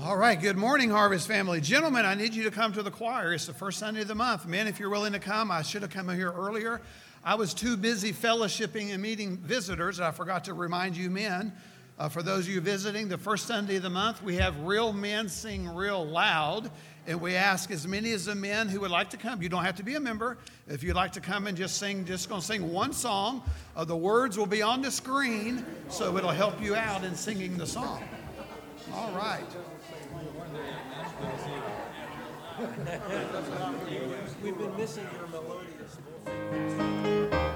All right, good morning, Harvest family. Gentlemen, I need you to come to the choir. It's the first Sunday of the month. Men, if you're willing to come, I should have come here earlier. I was too busy fellowshipping and meeting visitors. I forgot to remind you men. For those of you visiting, the first Sunday of the month, we have real men sing real loud. And we ask as many as the men who would like to come. You don't have to be a member. If you'd like to come and just going to sing one song. The words will be on the screen, so it'll help you out in singing the song. All right. We've been missing your melodious voice.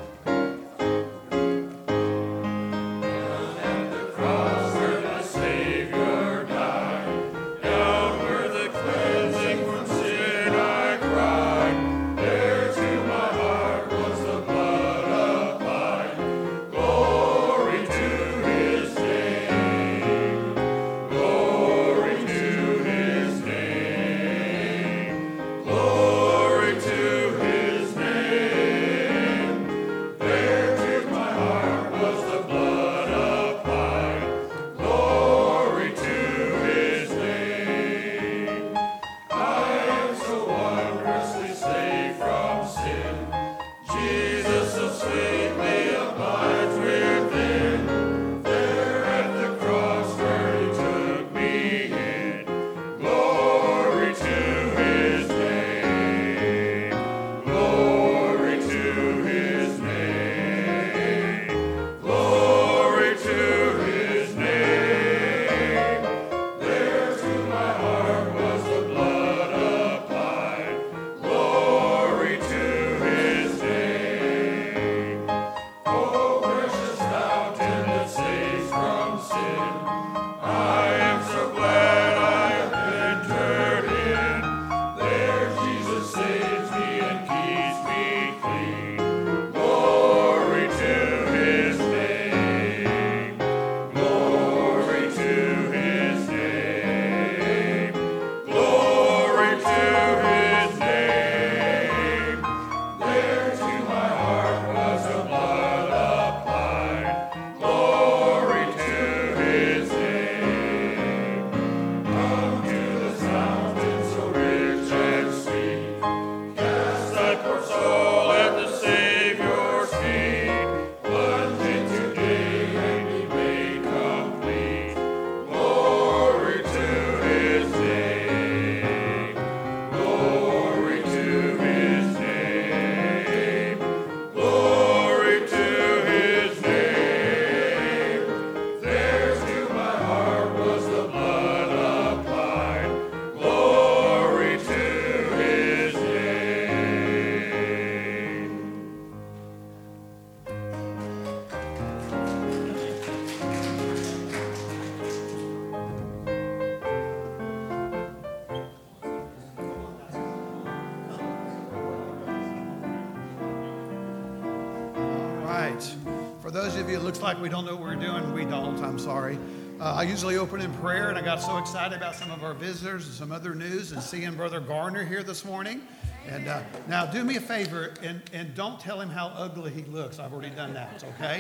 For those of you, it looks like we don't know what we're doing. We don't, I'm sorry. I usually open in prayer, and I got so excited about some of our visitors and some other news and seeing Brother Garner here this morning. And now do me a favor and don't tell him how ugly he looks. I've already done that, okay?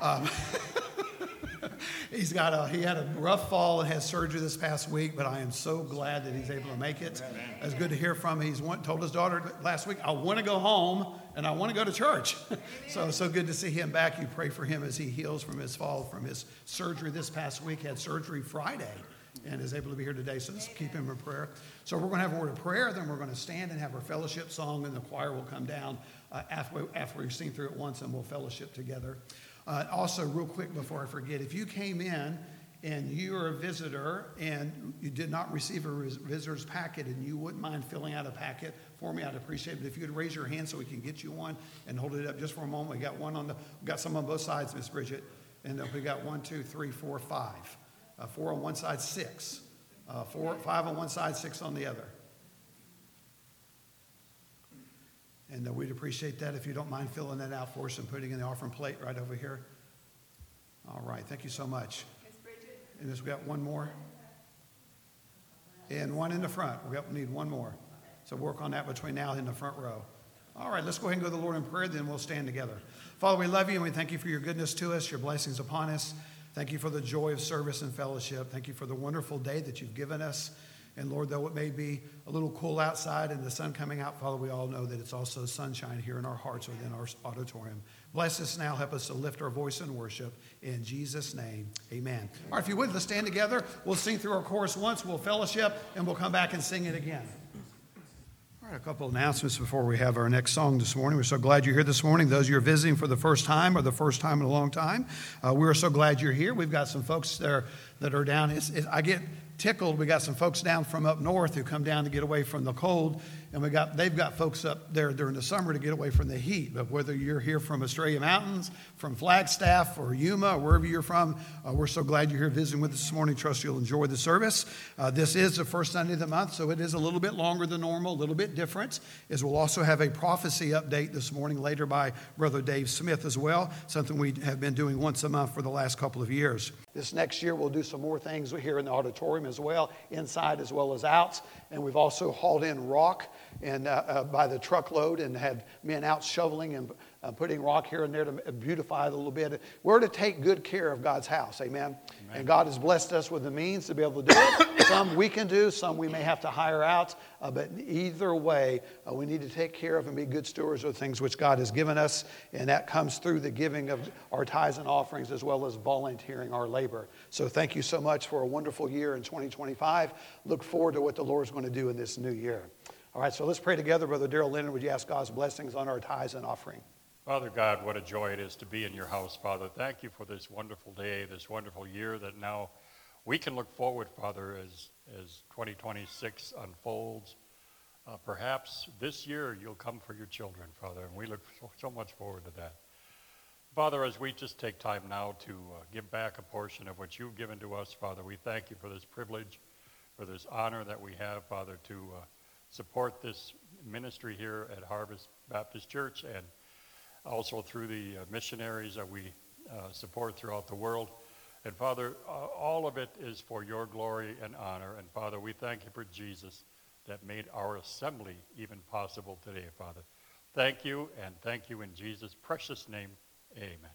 He had a rough fall and had surgery this past week, but I am so glad that he's able to make it. It's good to hear from him. He's told his daughter last week, I want to go home and I want to go to church. So good to see him back. You pray for him as he heals from his fall, from his surgery this past week. Had surgery Friday and is able to be here today. So just keep him in prayer. So we're going to have a word of prayer. Then we're going to stand and have our fellowship song, and the choir will come down after we've seen through it once, and we'll fellowship together. Also, real quick before I forget, if you came in and you are a visitor and you did not receive a visitor's packet and you wouldn't mind filling out a packet for me, I'd appreciate it. If you could raise your hand so we can get you one and hold it up just for a moment. We got some on both sides, Miss Bridget, and we got 1, 2, 3, 4, 5. 4 on one side, 6. 5 on one side, 6 on the other. And we'd appreciate that if you don't mind filling that out for us and putting in the offering plate right over here. All right, thank you so much. And we got one more. And one in the front. We need one more. So work on that between now and the front row. All right, let's go ahead and go to the Lord in prayer, then we'll stand together. Father, we love you and we thank you for your goodness to us, your blessings upon us. Thank you for the joy of service and fellowship. Thank you for the wonderful day that you've given us. And Lord, though it may be a little cool outside and the sun coming out, Father, we all know that it's also sunshine here in our hearts within our auditorium. Bless us now. Help us to lift our voice in worship. In Jesus' name, amen. All right, if you would, let's stand together. We'll sing through our chorus once, we'll fellowship, and we'll come back and sing it again. All right, a couple of announcements before we have our next song this morning. We're so glad you're here this morning. Those of you who are visiting for the first time or the first time in a long time, we're so glad you're here. We've got some folks there that are down. I get tickled. We got some folks down from up north who come down to get away from the cold, and they've got folks up there during the summer to get away from the heat. But whether you're here from Australia Mountains, from Flagstaff, or Yuma, or wherever you're from, we're so glad you're here visiting with us this morning. Trust you'll enjoy the service. This is the first Sunday of the month, so it is a little bit longer than normal, a little bit different. As we'll also have a prophecy update this morning later by Brother Dave Smith as well, something we have been doing once a month for the last couple of years. This next year, we'll do some more things here in the auditorium as well, inside as well as out. And we've also hauled in rock and by the truckload and had men out shoveling and putting rock here and there to beautify it a little bit. We're to take good care of God's house, amen? And God has blessed us with the means to be able to do it. Some we can do, some we may have to hire out. But either way, we need to take care of and be good stewards of the things which God has given us. And that comes through the giving of our tithes and offerings as well as volunteering our labor. So thank you so much for a wonderful year in 2025. Look forward to what the Lord's going to do in this new year. All right, so let's pray together. Brother Darrell Leonard, would you ask God's blessings on our tithes and offering? Father God, what a joy it is to be in your house, Father. Thank you for this wonderful day, this wonderful year that now we can look forward, Father, as 2026 unfolds. Perhaps this year you'll come for your children, Father, and we look so much forward to that. Father, as we just take time now to give back a portion of what you've given to us, Father, we thank you for this privilege, for this honor that we have, Father, to support this ministry here at Harvest Baptist Church and also through the missionaries that we support throughout the world. And Father, all of it is for your glory and honor. And Father, we thank you for Jesus that made our assembly even possible today, Father. Thank you, and thank you in Jesus' precious name. Amen.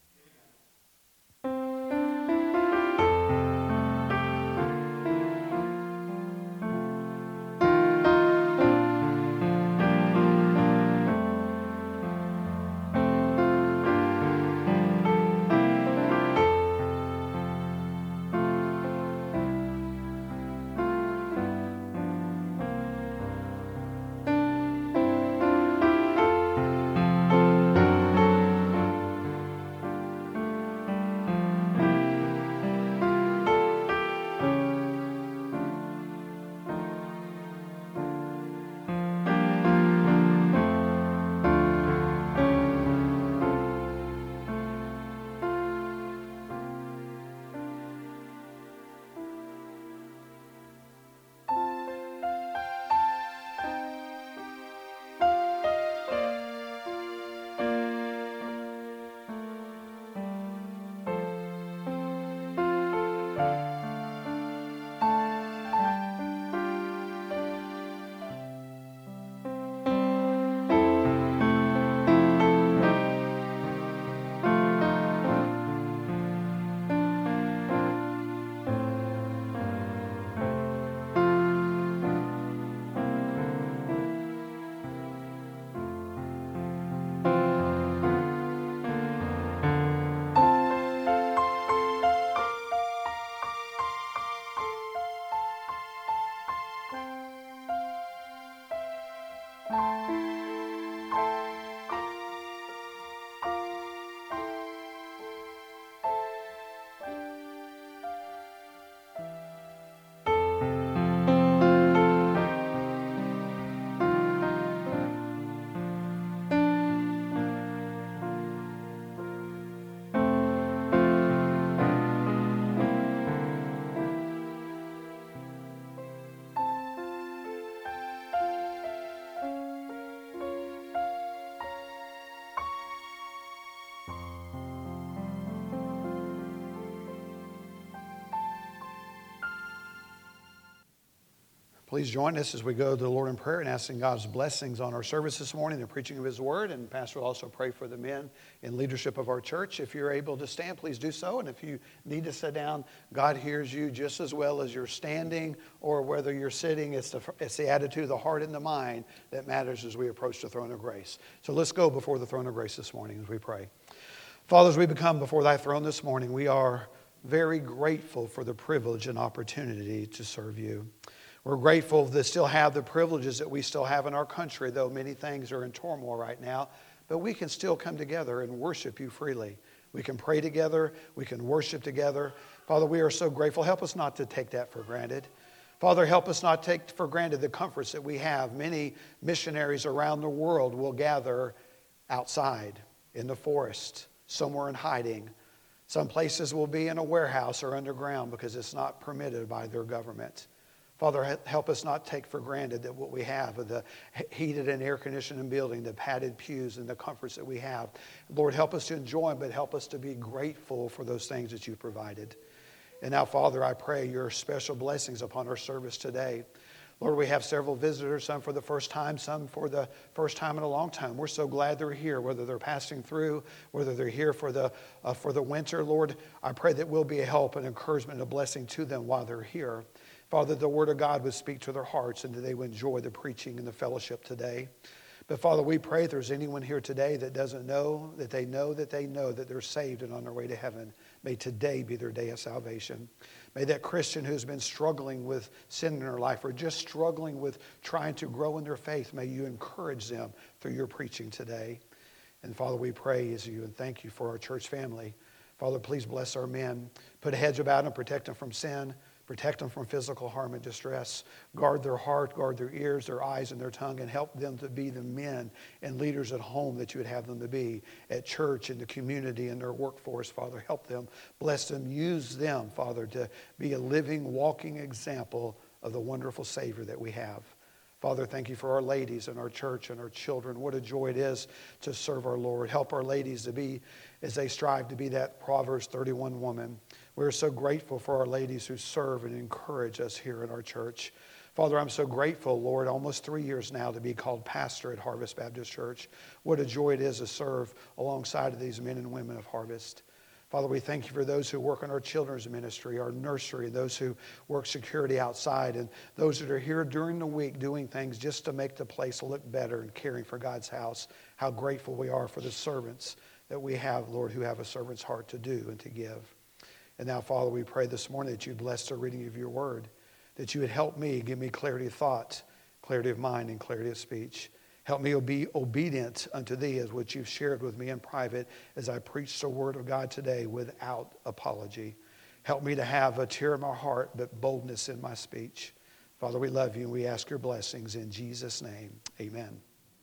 Please join us as we go to the Lord in prayer and asking God's blessings on our service this morning, the preaching of His Word. And Pastor will also pray for the men in leadership of our church. If you're able to stand, please do so. And if you need to sit down, God hears you just as well as you're standing or whether you're sitting. It's the attitude, the heart, and the mind that matters as we approach the throne of grace. So let's go before the throne of grace this morning as we pray. Father, as we become before Thy throne this morning, we are very grateful for the privilege and opportunity to serve You. We're grateful to still have the privileges that we still have in our country, though many things are in turmoil right now. But we can still come together and worship You freely. We can pray together. We can worship together. Father, we are so grateful. Help us not to take that for granted. Father, help us not take for granted the comforts that we have. Many missionaries around the world will gather outside, in the forest, somewhere in hiding. Some places will be in a warehouse or underground because it's not permitted by their government. Father, help us not take for granted that what we have, the heated and air-conditioned building, the padded pews, and the comforts that we have. Lord, help us to enjoy them, but help us to be grateful for those things that You've provided. And now, Father, I pray Your special blessings upon our service today. Lord, we have several visitors, some for the first time, some for the first time in a long time. We're so glad they're here, whether they're passing through, whether they're here for the winter. Lord, I pray that we'll be a help and encouragement and a blessing to them while they're here. Father, the Word of God would speak to their hearts and that they would enjoy the preaching and the fellowship today. But Father, we pray if there's anyone here today that doesn't know that they know that they're saved and on their way to heaven, may today be their day of salvation. May that Christian who's been struggling with sin in their life or just struggling with trying to grow in their faith, may You encourage them through Your preaching today. And Father, we praise You and thank You for our church family. Father, please bless our men. Put a hedge about them, protect them from sin. Protect them from physical harm and distress. Guard their heart, guard their ears, their eyes, and their tongue, and help them to be the men and leaders at home that You would have them to be, at church, in the community, in their workforce. Father, help them, bless them, use them, Father, to be a living, walking example of the wonderful Savior that we have. Father, thank You for our ladies and our church and our children. What a joy it is to serve our Lord. Help our ladies to be, as they strive to be that Proverbs 31 woman. We're so grateful for our ladies who serve and encourage us here in our church. Father, I'm so grateful, Lord, almost 3 years now to be called pastor at Harvest Baptist Church. What a joy it is to serve alongside of these men and women of Harvest. Father, we thank You for those who work in our children's ministry, our nursery, those who work security outside, and those that are here during the week doing things just to make the place look better and caring for God's house. How grateful we are for the servants that we have, Lord, who have a servant's heart to do and to give. And now, Father, we pray this morning that You'd bless the reading of Your word, that You would help me, give me clarity of thought, clarity of mind, and clarity of speech. Help me be obedient unto Thee as what You've shared with me in private as I preach the word of God today without apology. Help me to have a tear in my heart, but boldness in my speech. Father, we love You and we ask Your blessings in Jesus' name. Amen.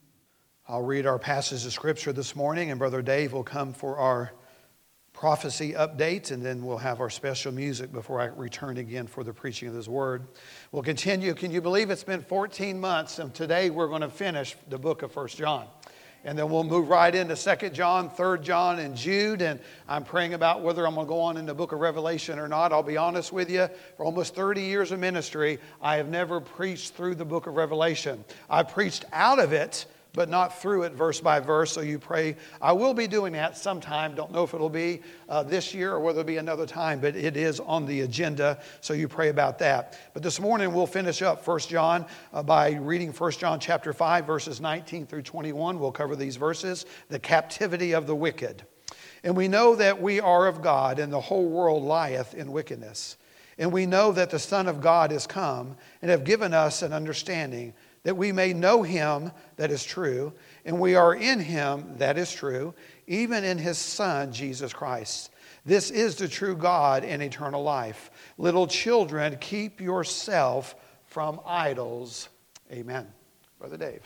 I'll read our passage of Scripture this morning, and Brother Dave will come for our prophecy update, and then we'll have our special music before I return again for the preaching of His word. We'll continue. Can you believe it's been 14 months, and today we're going to finish the book of 1 John. And then we'll move right into 2 John, 3 John, and Jude. And I'm praying about whether I'm going to go on in the book of Revelation or not. I'll be honest with you. For almost 30 years of ministry, I have never preached through the book of Revelation. I preached out of it, but not through it verse by verse. So you pray. I will be doing that sometime. Don't know if it'll be this year or whether it'll be another time, but it is on the agenda. So you pray about that. But this morning we'll finish up 1 John by reading 1 John chapter 5, verses 19 through 21. We'll cover these verses. The captivity of the wicked. And we know that we are of God, and the whole world lieth in wickedness. And we know that the Son of God is come, and have given us an understanding, that we may know Him that is true, and we are in Him that is true, even in His Son, Jesus Christ. This is the true God and eternal life. Little children, keep yourself from idols. Amen. Brother Dave.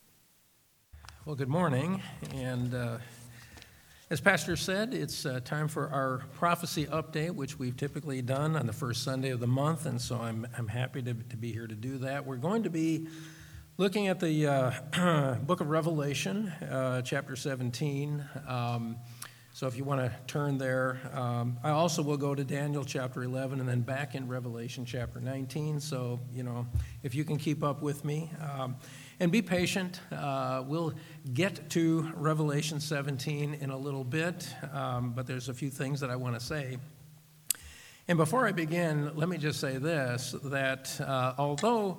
Well, good morning. And as Pastor said, it's time for our prophecy update, which we've typically done on the first Sunday of the month. And so I'm happy to be here to do that. We're going to be looking at the book of Revelation, chapter 17. So if you want to turn there, I also will go to Daniel chapter 11 and then back in Revelation chapter 19. So, if you can keep up with me. And be patient. We'll get to Revelation 17 in a little bit, but there's a few things that I want to say. And before I begin, let me just say this, that although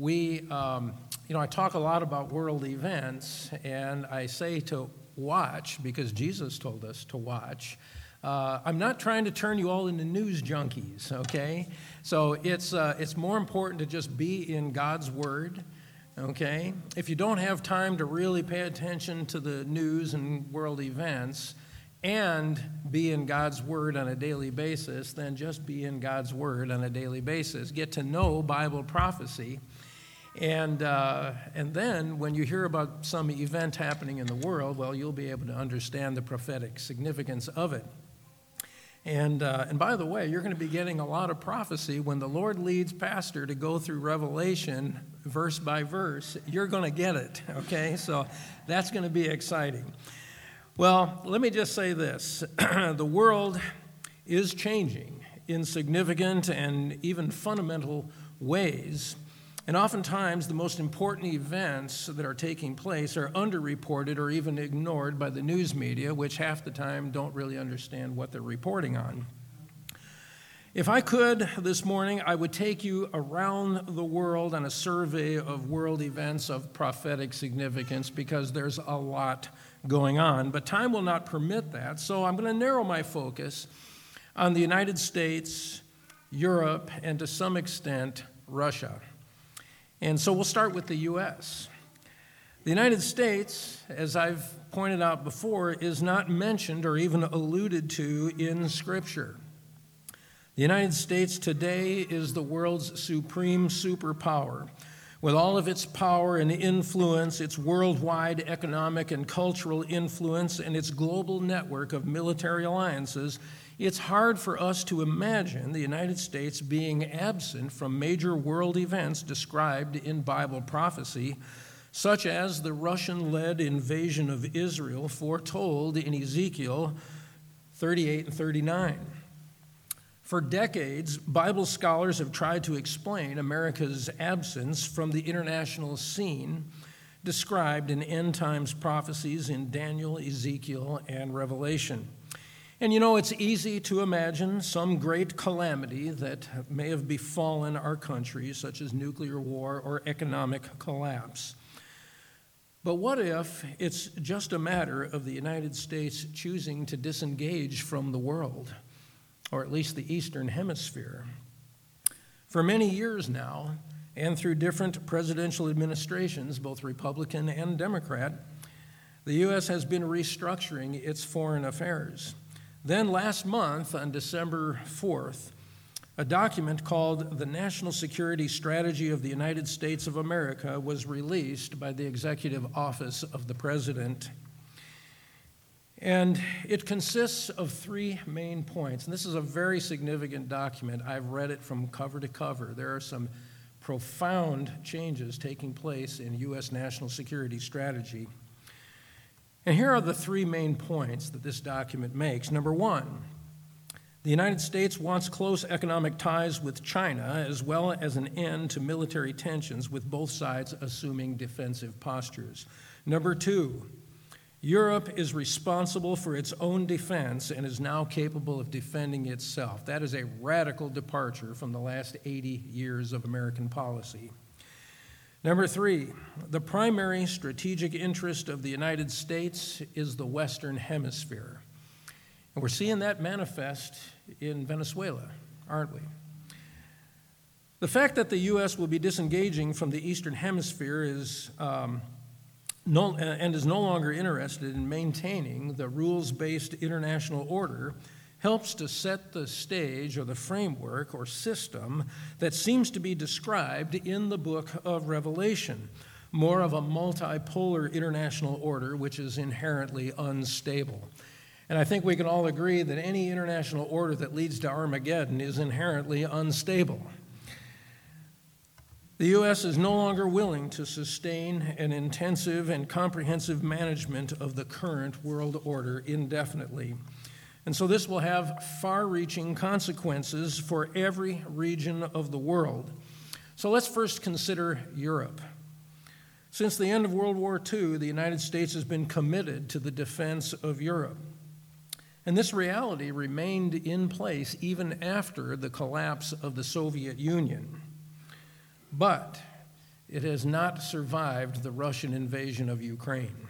I talk a lot about world events, and I say to watch because Jesus told us to watch. I'm not trying to turn you all into news junkies, okay? So it's more important to just be in God's Word, okay? If you don't have time to really pay attention to the news and world events and be in God's Word on a daily basis, then just be in God's Word on a daily basis. Get to know Bible prophecy. And then when you hear about some event happening in the world, well, you'll be able to understand the prophetic significance of it. And by the way, you're going to be getting a lot of prophecy when the Lord leads Pastor to go through Revelation verse by verse. You're going to get it, okay? So that's going to be exciting. Well, let me just say this. The world is changing in significant and even fundamental ways. And oftentimes, the most important events that are taking place are underreported or even ignored by the news media, which half the time don't really understand what they're reporting on. If I could this morning, I would take you around the world on a survey of world events of prophetic significance because there's a lot going on. But time will not permit that, so I'm going to narrow my focus on the United States, Europe, and to some extent, Russia. And so we'll start with the U.S. The United States, as I've pointed out before, is not mentioned or even alluded to in Scripture. The United States today is the world's supreme superpower. With all of its power and influence, its worldwide economic and cultural influence, and its global network of military alliances, it's hard for us to imagine the United States being absent from major world events described in Bible prophecy, such as the Russian-led invasion of Israel foretold in Ezekiel 38 and 39. For decades, Bible scholars have tried to explain America's absence from the international scene described in end times prophecies in Daniel, Ezekiel, and Revelation. And it's easy to imagine some great calamity that may have befallen our country, such as nuclear war or economic collapse. But what if it's just a matter of the United States choosing to disengage from the world, or at least the Eastern Hemisphere? For many years now, and through different presidential administrations, both Republican and Democrat, the U.S. has been restructuring its foreign affairs. Then last month, on December 4th, a document called the National Security Strategy of the United States of America was released by the Executive Office of the President. And it consists of three main points. And this is a very significant document. I've read it from cover to cover. There are some profound changes taking place in U.S. national security strategy. And here are the three main points that this document makes. Number one, the United States wants close economic ties with China, as well as an end to military tensions, with both sides assuming defensive postures. Number two, Europe is responsible for its own defense and is now capable of defending itself. That is a radical departure from the last 80 years of American policy. Number three, the primary strategic interest of the United States is the Western Hemisphere. And we're seeing that manifest in Venezuela, aren't we? The fact that the U.S. will be disengaging from the Eastern Hemisphere is no longer interested in maintaining the rules-based international order helps to set the stage or the framework or system that seems to be described in the book of Revelation, more of a multipolar international order which is inherently unstable. And I think we can all agree that any international order that leads to Armageddon is inherently unstable. The U.S. is no longer willing to sustain an intensive and comprehensive management of the current world order indefinitely. And so this will have far-reaching consequences for every region of the world. So let's first consider Europe. Since the end of World War II, the United States has been committed to the defense of Europe. And this reality remained in place even after the collapse of the Soviet Union. But it has not survived the Russian invasion of Ukraine.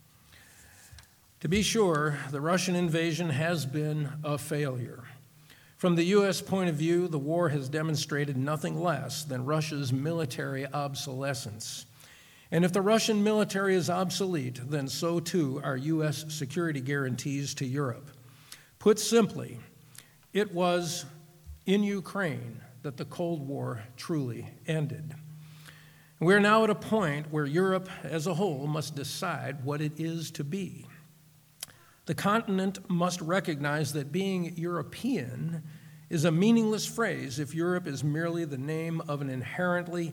To be sure, the Russian invasion has been a failure. From the U.S. point of view, the war has demonstrated nothing less than Russia's military obsolescence. And if the Russian military is obsolete, then so too are U.S. security guarantees to Europe. Put simply, it was in Ukraine that the Cold War truly ended. We're now at a point where Europe as a whole must decide what it is to be. The continent must recognize that being European is a meaningless phrase if Europe is merely the name of an inherently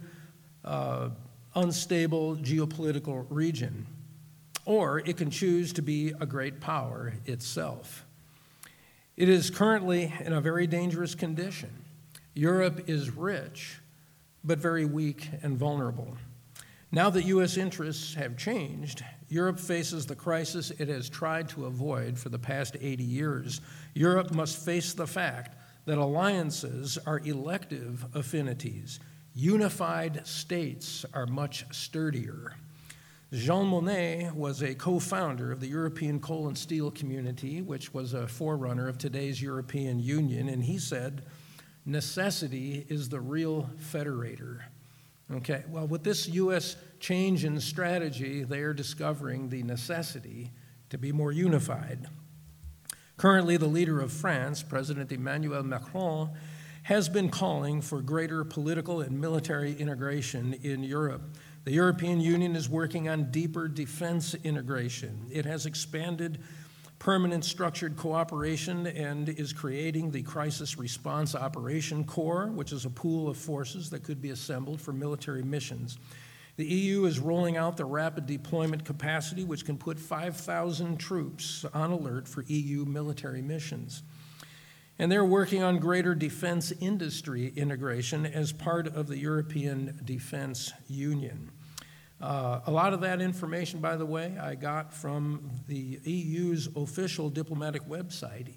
unstable geopolitical region, or it can choose to be a great power itself. It is currently in a very dangerous condition. Europe is rich, but very weak and vulnerable. Now that U.S. interests have changed, Europe faces the crisis it has tried to avoid for the past 80 years. Europe must face the fact that alliances are elective affinities. Unified states are much sturdier. Jean Monnet was a co-founder of the European Coal and Steel Community, which was a forerunner of today's European Union, and he said, "Necessity is the real federator." Okay, well, with this U.S. change in strategy, they are discovering the necessity to be more unified. Currently, the leader of France, President Emmanuel Macron, has been calling for greater political and military integration in Europe. The European Union is working on deeper defense integration. It has expanded permanent structured cooperation and is creating the Crisis Response Operation Corps, which is a pool of forces that could be assembled for military missions. The EU is rolling out the rapid deployment capacity, which can put 5,000 troops on alert for EU military missions. And they're working on greater defense industry integration as part of the European Defense Union. A lot of that information, by the way, I got from the EU's official diplomatic website,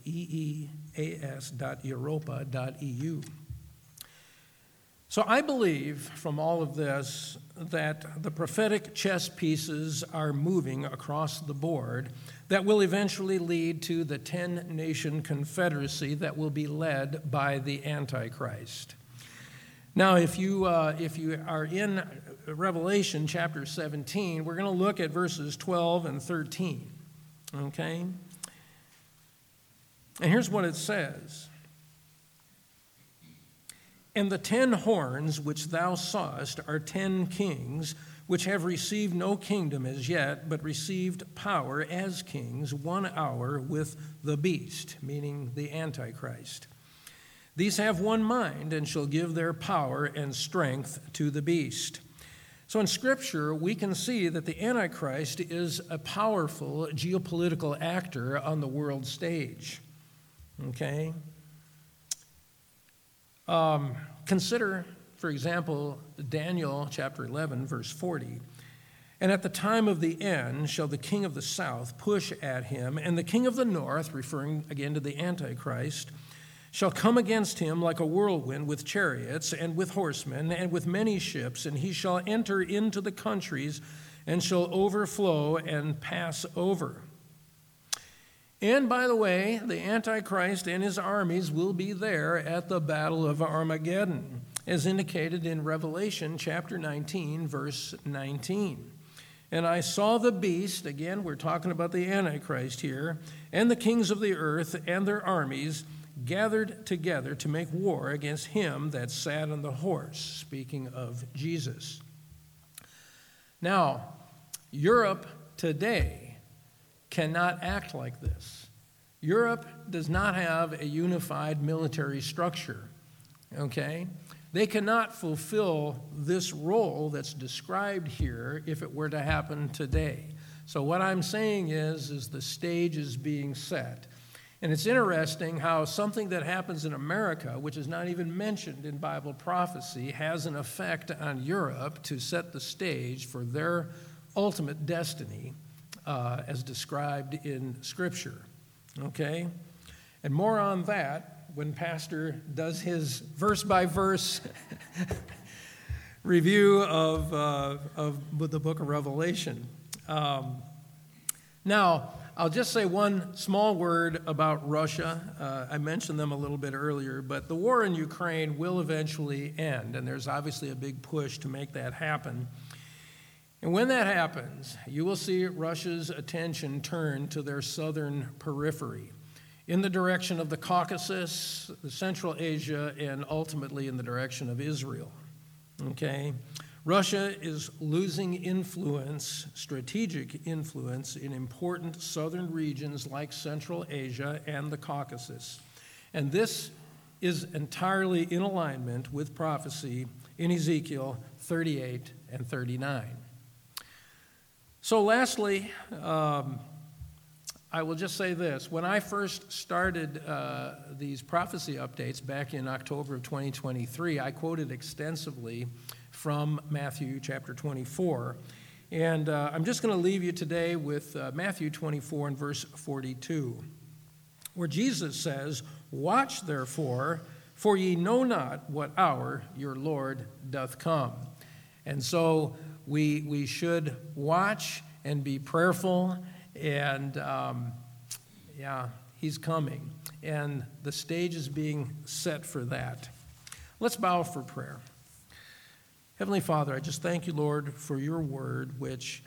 eeas.europa.eu. So I believe from all of this that the prophetic chess pieces are moving across the board that will eventually lead to the 10-nation confederacy that will be led by the Antichrist. Now, if you are in Revelation chapter 17, we're going to look at verses 12 and 13, okay? And here's what it says. "And the 10 horns which thou sawest are 10 kings, which have received no kingdom as yet, but received power as kings 1 hour with the beast," meaning the Antichrist. "These have one mind, and shall give their power and strength to the beast." So in Scripture, we can see that the Antichrist is a powerful geopolitical actor on the world stage. Okay? Consider, for example, Daniel chapter 11, verse 40. "And at the time of the end shall the king of the south push at him, and the king of the north," referring again to the Antichrist, "shall come against him like a whirlwind with chariots and with horsemen and with many ships, and he shall enter into the countries and shall overflow and pass over." And by the way, the Antichrist and his armies will be there at the Battle of Armageddon, as indicated in Revelation chapter 19, verse 19. "And I saw the beast," again, we're talking about the Antichrist here, "and the kings of the earth and their armies gathered together to make war against him that sat on the horse," speaking of Jesus. Now, Europe today cannot act like this. Europe does not have a unified military structure, okay? They cannot fulfill this role that's described here if it were to happen today. So what I'm saying is the stage is being set. And it's interesting how something that happens in America, which is not even mentioned in Bible prophecy, has an effect on Europe to set the stage for their ultimate destiny as described in Scripture. Okay? And more on that when Pastor does his verse-by-verse review of the book of Revelation. Now, I'll just say one small word about Russia. I mentioned them a little bit earlier, but the war in Ukraine will eventually end, and there's obviously a big push to make that happen. And when that happens, you will see Russia's attention turn to their southern periphery, in the direction of the Caucasus, Central Asia, and ultimately in the direction of Israel. Okay? Russia is losing influence, strategic influence, in important southern regions like Central Asia and the Caucasus. And this is entirely in alignment with prophecy in Ezekiel 38 and 39. So lastly, I will just say this. When I first started these prophecy updates back in October of 2023, I quoted extensively from Matthew chapter 24. And I'm just going to leave you today with Matthew 24 and verse 42, where Jesus says, "Watch therefore, for ye know not what hour your Lord doth come." And so we should watch and be prayerful, and he's coming. And the stage is being set for that. Let's bow for prayer. Heavenly Father, I just thank you, Lord, for your word, which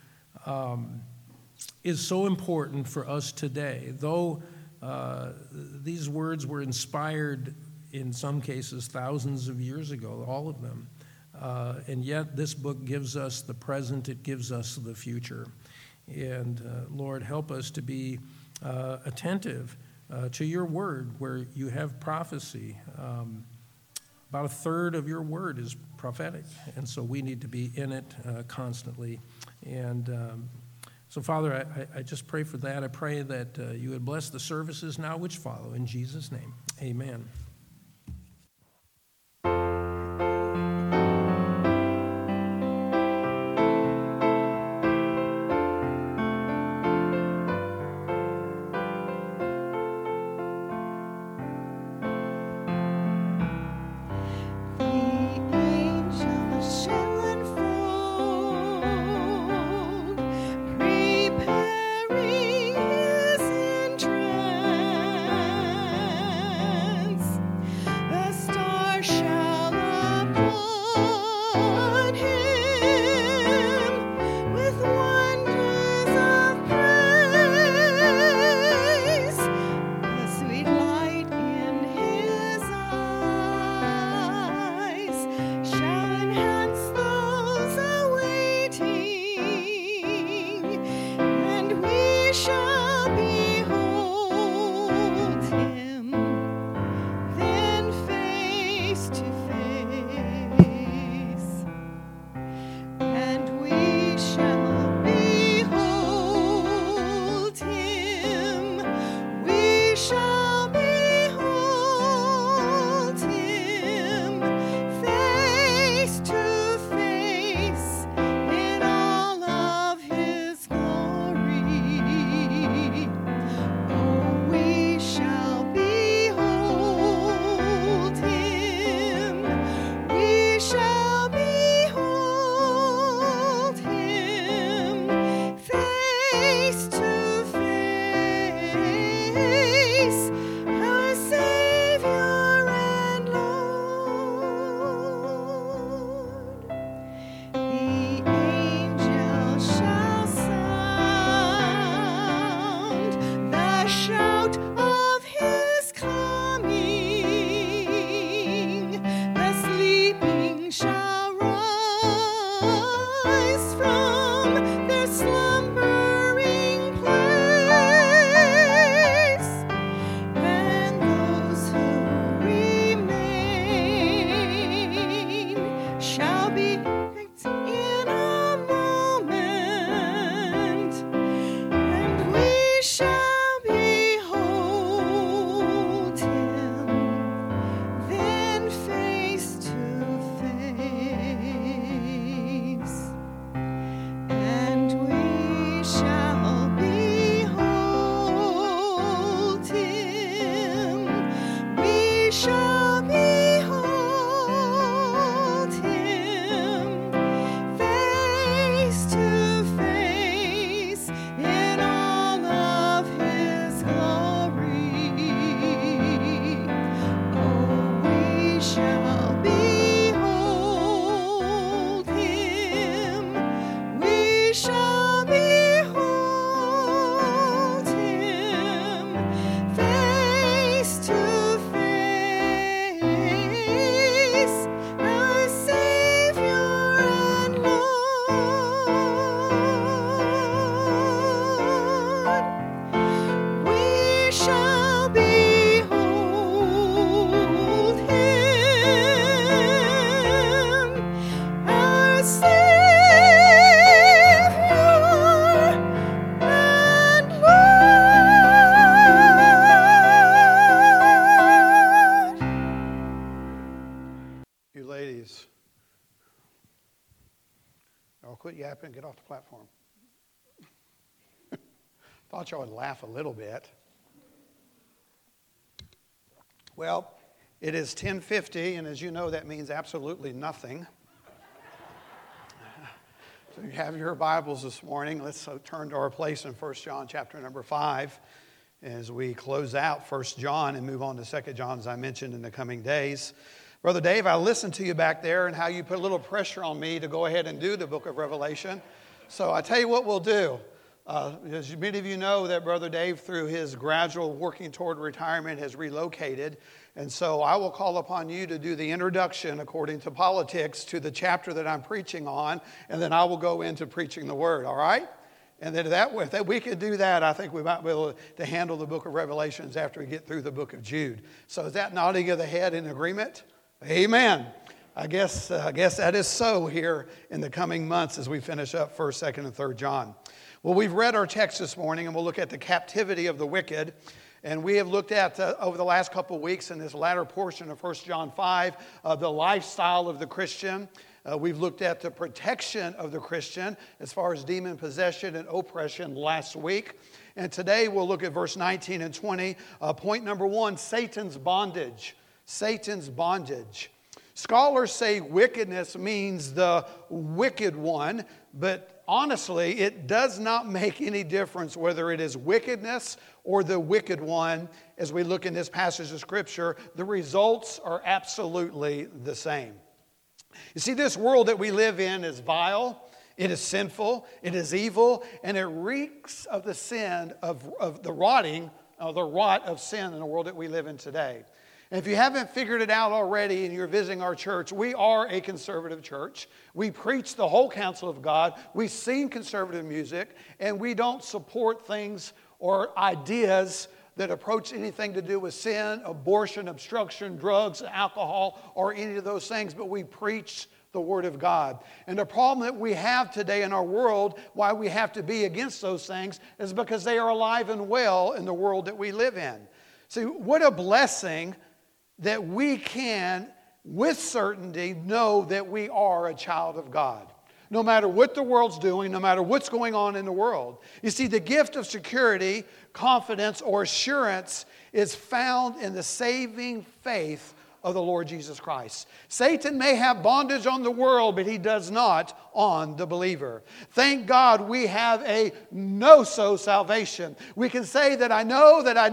is so important for us today. Though these words were inspired, in some cases, thousands of years ago, all of them, and yet this book gives us the present, it gives us the future. And Lord, help us to be attentive to your word where you have prophecy. About a third of your word is prophetic, and so we need to be in it constantly. And so, Father, I just pray for that. I pray that you would bless the services now which follow. In Jesus' name, amen. Preparing his entrance. and Lord. You ladies, I'll quit yapping and get off the platform. Thought y'all would laugh a little bit. Well, it is 10:50, and as you know, that means absolutely nothing. So you have your Bibles this morning. Let's turn to our place in 1 John chapter number 5 as we close out 1 John and move on to 2 John, as I mentioned, in the coming days. Brother Dave, I listened to you back there and how you put a little pressure on me to go ahead and do the book of Revelation. So I tell you what we'll do. As many of you know, that Brother Dave, through his gradual working toward retirement, has relocated. And so I will call upon you to do the introduction, according to politics, to the chapter that I'm preaching on, and then I will go into preaching the Word, all right? And then if we could do that, I think we might be able to handle the book of Revelations after we get through the book of Jude. So is that nodding of the head in agreement? Amen. I guess that is so here in the coming months as we finish up 1st, 2nd, and 3rd John. Well, we've read our text this morning, and we'll look at the captivity of the wicked. And we have looked at, over the last couple of weeks in this latter portion of 1 John 5, the lifestyle of the Christian. We've looked at the protection of the Christian as far as demon possession and oppression last week. And today we'll look at verse 19 and 20. Point number 1, Satan's bondage. Satan's bondage. Scholars say wickedness means the wicked one, but honestly, it does not make any difference whether it is wickedness or the wicked one. As we look in this passage of Scripture, the results are absolutely the same. You see, this world that we live in is vile, it is sinful, it is evil, and it reeks of the sin of the rot of sin in the world that we live in today. And if you haven't figured it out already and you're visiting our church, we are a conservative church. We preach the whole counsel of God. We sing conservative music, and we don't support things or ideas that approach anything to do with sin, abortion, obstruction, drugs, alcohol, or any of those things, but we preach the Word of God. And the problem that we have today in our world, why we have to be against those things, is because they are alive and well in the world that we live in. See, what a blessing that we can, with certainty, know that we are a child of God. No matter what the world's doing, no matter what's going on in the world. You see, the gift of security, confidence, or assurance is found in the saving faith of the Lord Jesus Christ. Satan may have bondage on the world, but he does not on the believer. Thank God we have a no-so salvation. We can say that I know that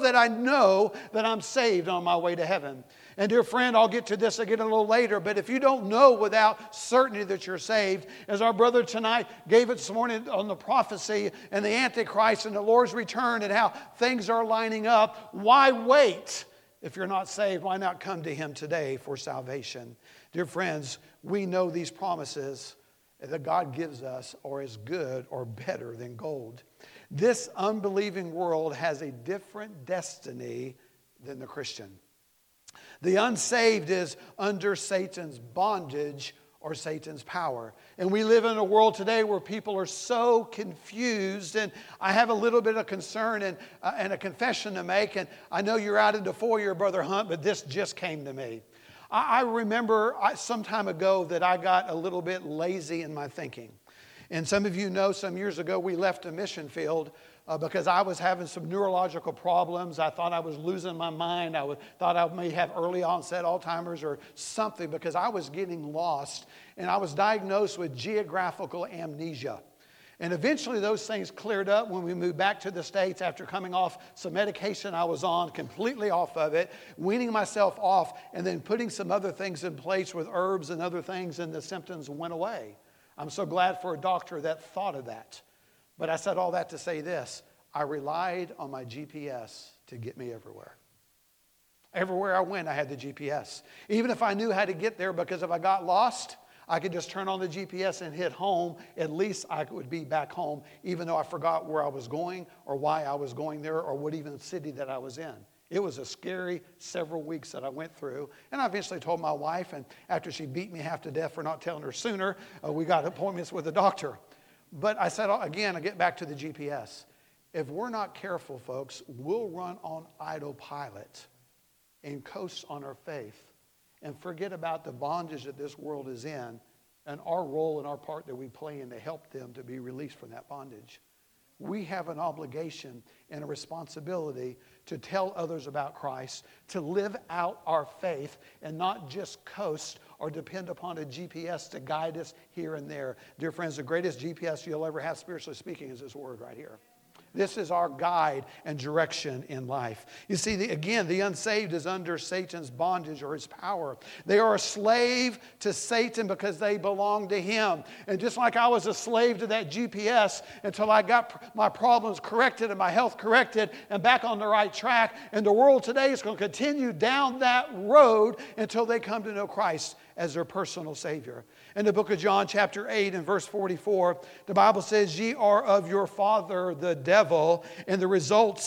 I'm saved on my way to heaven. And dear friend, I'll get to this again a little later, but if you don't know without certainty that you're saved, as our brother tonight gave it this morning on the prophecy and the Antichrist and the Lord's return and how things are lining up, why wait? If you're not saved, why not come to Him today for salvation? Dear friends, we know these promises that God gives us are as good or better than gold. This unbelieving world has a different destiny than the Christian. The unsaved is under Satan's bondage or Satan's power. And we live in a world today where people are so confused. And I have a little bit of concern and a confession to make. And I know you're out in the foyer, Brother Hunt, but this just came to me. I remember some time ago that I got a little bit lazy in my thinking. And some of you know some years ago we left a mission field because I was having some neurological problems. I thought I was losing my mind. I thought I may have early onset Alzheimer's or something because I was getting lost. And I was diagnosed with geographical amnesia. And eventually those things cleared up when we moved back to the States after coming off some medication I was on, completely off of it, weaning myself off, and then putting some other things in place with herbs and other things, and the symptoms went away. I'm so glad for a doctor that thought of that. But I said all that to say this. I relied on my GPS to get me everywhere. Everywhere I went, I had the GPS. Even if I knew how to get there, because if I got lost, I could just turn on the GPS and hit home. At least I would be back home, even though I forgot where I was going or why I was going there or what even city that I was in. It was a scary several weeks that I went through. And I eventually told my wife, and after she beat me half to death for not telling her sooner, we got appointments with the doctor. But I said, again, I get back to the GPS. If we're not careful, folks, we'll run on autopilot and coast on our faith and forget about the bondage that this world is in and our role and our part that we play in to help them to be released from that bondage. We have an obligation and a responsibility to tell others about Christ, to live out our faith and not just coast or depend upon a GPS to guide us here and there. Dear friends, the greatest GPS you'll ever have, spiritually speaking, is this word right here. This is our guide and direction in life. You see, the unsaved is under Satan's bondage or his power. They are a slave to Satan because they belong to him. And just like I was a slave to that GPS until I got my problems corrected and my health corrected and back on the right track, and the world today is going to continue down that road until they come to know Christ as their personal Savior. In the book of John, chapter 8 and verse 44, the Bible says, "Ye are of your father the devil, and the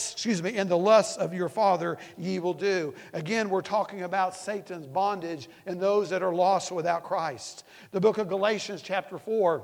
lusts of your father ye will do." Again, we're talking about Satan's bondage and those that are lost without Christ. The book of Galatians, chapter 4,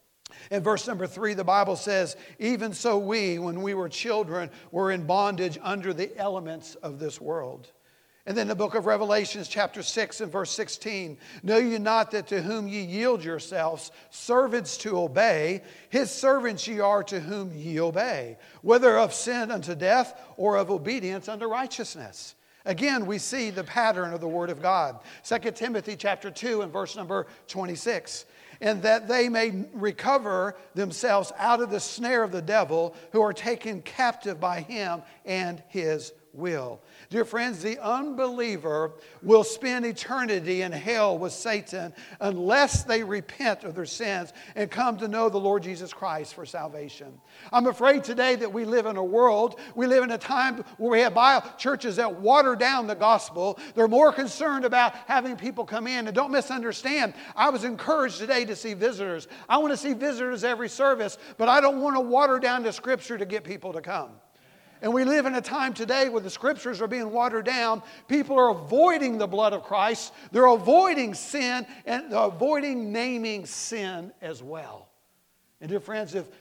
in verse number 3, the Bible says, "Even so we, when we were children, were in bondage under the elements of this world." And then the book of Revelations, chapter 6 and verse 16, "Know ye not that to whom ye yield yourselves, servants to obey, his servants ye are to whom ye obey, whether of sin unto death or of obedience unto righteousness." Again, we see the pattern of the Word of God. 2 Timothy chapter 2 and verse number 26. "And that they may recover themselves out of the snare of the devil, who are taken captive by him and his will." Dear friends, the unbeliever will spend eternity in hell with Satan unless they repent of their sins and come to know the Lord Jesus Christ for salvation. I'm afraid today that we live in a world, we live in a time where we have churches that water down the gospel. They're more concerned about having people come in. And don't misunderstand, I was encouraged today to see visitors. I want to see visitors every service, but I don't want to water down the Scripture to get people to come. And we live in a time today where the Scriptures are being watered down. People are avoiding the blood of Christ. They're avoiding sin and avoiding naming sin as well. And dear friends, if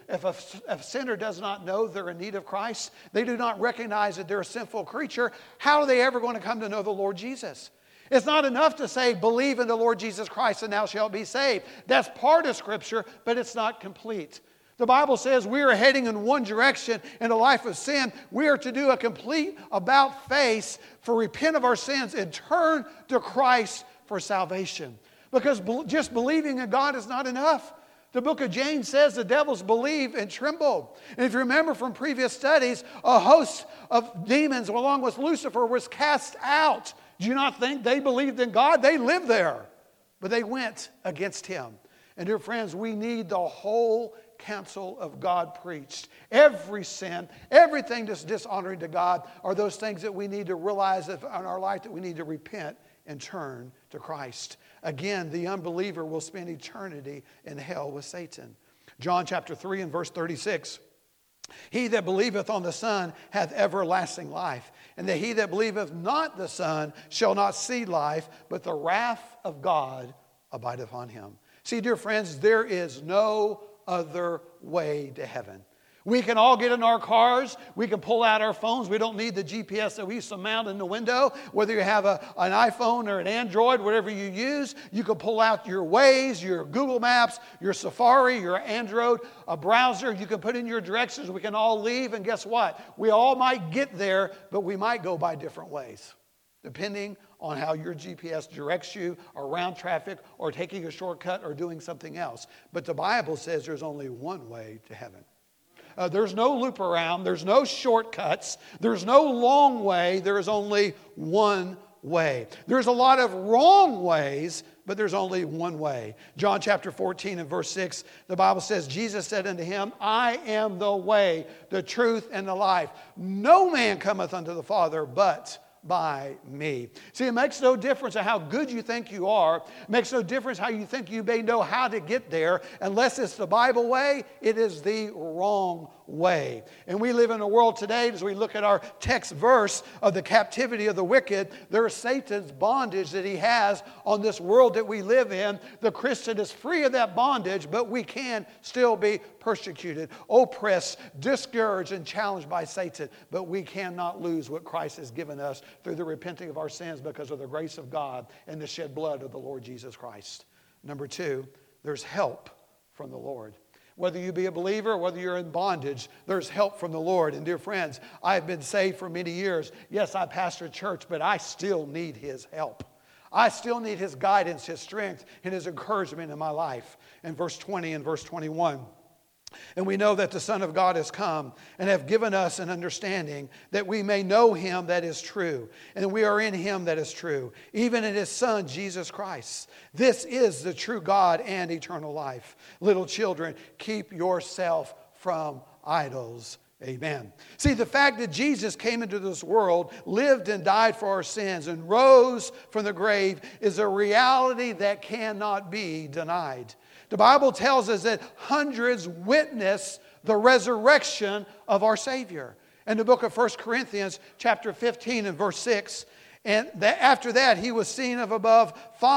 a sinner does not know they're in need of Christ, they do not recognize that they're a sinful creature, how are they ever going to come to know the Lord Jesus? It's not enough to say, "Believe in the Lord Jesus Christ and thou shalt be saved." That's part of Scripture, but it's not complete. The Bible says we are heading in one direction in a life of sin. We are to do a complete about face for repent of our sins and turn to Christ for salvation. Because just believing in God is not enough. The book of James says the devils believe and tremble. And if you remember from previous studies, a host of demons along with Lucifer was cast out. Do you not think they believed in God? They lived there. But they went against him. And dear friends, we need the whole counsel of God preached. Every sin, everything that's dishonoring to God are those things that we need to realize in our life that we need to repent and turn to Christ. Again, the unbeliever will spend eternity in hell with Satan. John chapter 3 and verse 36. "He that believeth on the Son hath everlasting life, and that he that believeth not the Son shall not see life, but the wrath of God abideth on him." See, dear friends, there is no other way to heaven. We can all get in our cars. We can pull out our phones. We don't need the GPS that we used to mount in the window. Whether you have an iPhone or an Android, whatever you use, you can pull out your Waze, your Google Maps, your Safari, your Android, a browser. You can put in your directions. We can all leave, and guess what? We all might get there, but we might go by different ways, depending on how your GPS directs you around traffic or taking a shortcut or doing something else. But the Bible says there's only one way to heaven. There's no loop around. There's no shortcuts. There's no long way. There is only one way. There's a lot of wrong ways, but there's only one way. John chapter 14 and verse 6, the Bible says, "Jesus said unto him, I am the way, the truth, and the life. No man cometh unto the Father but by me." See, it makes no difference how good you think you are. It makes no difference how you think you may know how to get there. Unless it's the Bible way, it is the wrong way. And we live in a world today, as we look at our text verse of the captivity of the wicked, there is Satan's bondage that he has on this world that we live in. The Christian is free of that bondage, but we can still be persecuted, oppressed, discouraged, and challenged by Satan. But we cannot lose what Christ has given us through the repenting of our sins because of the grace of God and the shed blood of the Lord Jesus Christ. Number two, there's help from the Lord. Whether you be a believer or whether you're in bondage, there's help from the Lord. And dear friends, I've been saved for many years. Yes, I pastor a church, but I still need His help. I still need His guidance, His strength, and His encouragement in my life. In verse 20 and verse 21. And we know that the Son of God has come and have given us an understanding that we may know Him that is true. And we are in Him that is true, even in His Son, Jesus Christ. This is the true God and eternal life. Little children, keep yourself from idols. Amen. See, the fact that Jesus came into this world, lived and died for our sins, and rose from the grave is a reality that cannot be denied. The Bible tells us that hundreds witness the resurrection of our Savior. In the book of 1 Corinthians chapter 15 and verse 6, and after that he was seen of above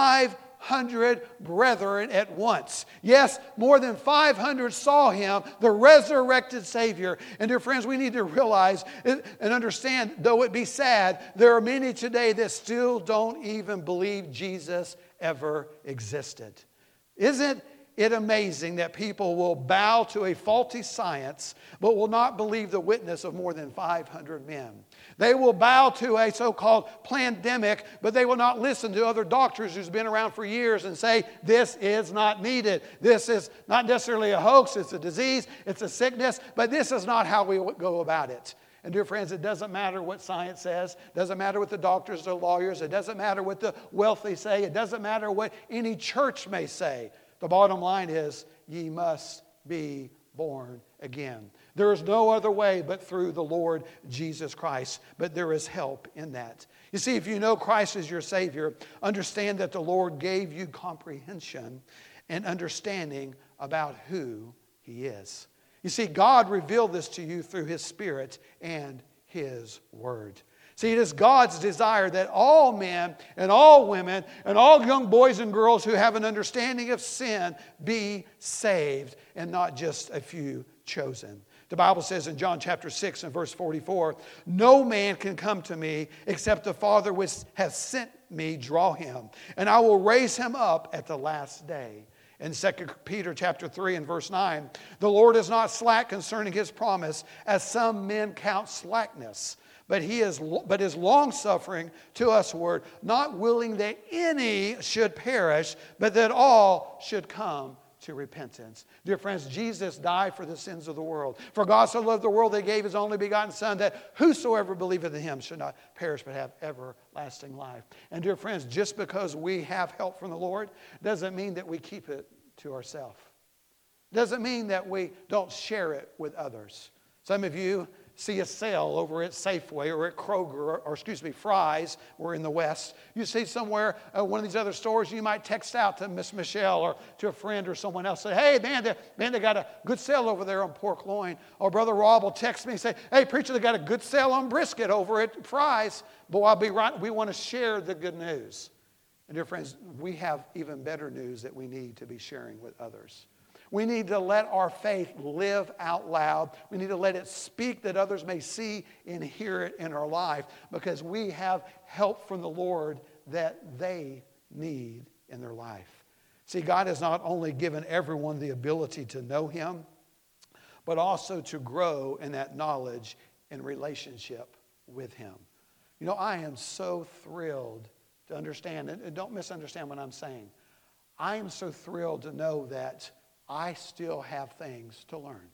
500 brethren at once. Yes, more than 500 saw Him, the resurrected Savior. And dear friends, we need to realize and understand, though it be sad, there are many today that still don't even believe Jesus ever existed. Isn't it amazing that people will bow to a faulty science but will not believe the witness of more than 500 men? They will bow to a so-called pandemic, but they will not listen to other doctors who's been around for years and say, this is not needed. This is not necessarily a hoax, it's a disease, it's a sickness, but this is not how we go about it. And dear friends, it doesn't matter what science says. It doesn't matter what the doctors or lawyers. It doesn't matter what the wealthy say. It doesn't matter what any church may say. The bottom line is, ye must be born again. There is no other way but through the Lord Jesus Christ. But there is help in that. You see, if you know Christ as your Savior, understand that the Lord gave you comprehension and understanding about who He is. You see, God revealed this to you through His Spirit and His Word. See, it is God's desire that all men and all women and all young boys and girls who have an understanding of sin be saved, and not just a few chosen. The Bible says in John chapter 6 and verse 44, no man can come to me except the Father which has sent me draw him, and I will raise him up at the last day. In 2 Peter chapter 3 and verse 9, the Lord is not slack concerning His promise, as some men count slackness, but is long-suffering to usward, not willing that any should perish, but that all should come to repentance. Dear friends, Jesus died for the sins of the world. For God so loved the world that He gave His only begotten Son, that whosoever believeth in Him should not perish but have everlasting life. And dear friends, just because we have help from the Lord doesn't mean that we keep it to ourselves. Doesn't mean that we don't share it with others. Some of you see a sale over at Safeway or at Kroger or Fry's, we're in the West. You see somewhere, one of these other stores, you might text out to Miss Michelle or to a friend or someone else, say, hey, man, they got a good sale over there on pork loin. Or Brother Rob will text me and say, hey, preacher, they got a good sale on brisket over at Fry's. Boy, I'll be right. We want to share the good news. And dear friends, we have even better news that we need to be sharing with others. We need to let our faith live out loud. We need to let it speak that others may see and hear it in our life, because we have help from the Lord that they need in their life. See, God has not only given everyone the ability to know Him, but also to grow in that knowledge and relationship with Him. You know, I am so thrilled to understand, and don't misunderstand what I'm saying. I am so thrilled to know that I still have things to learn.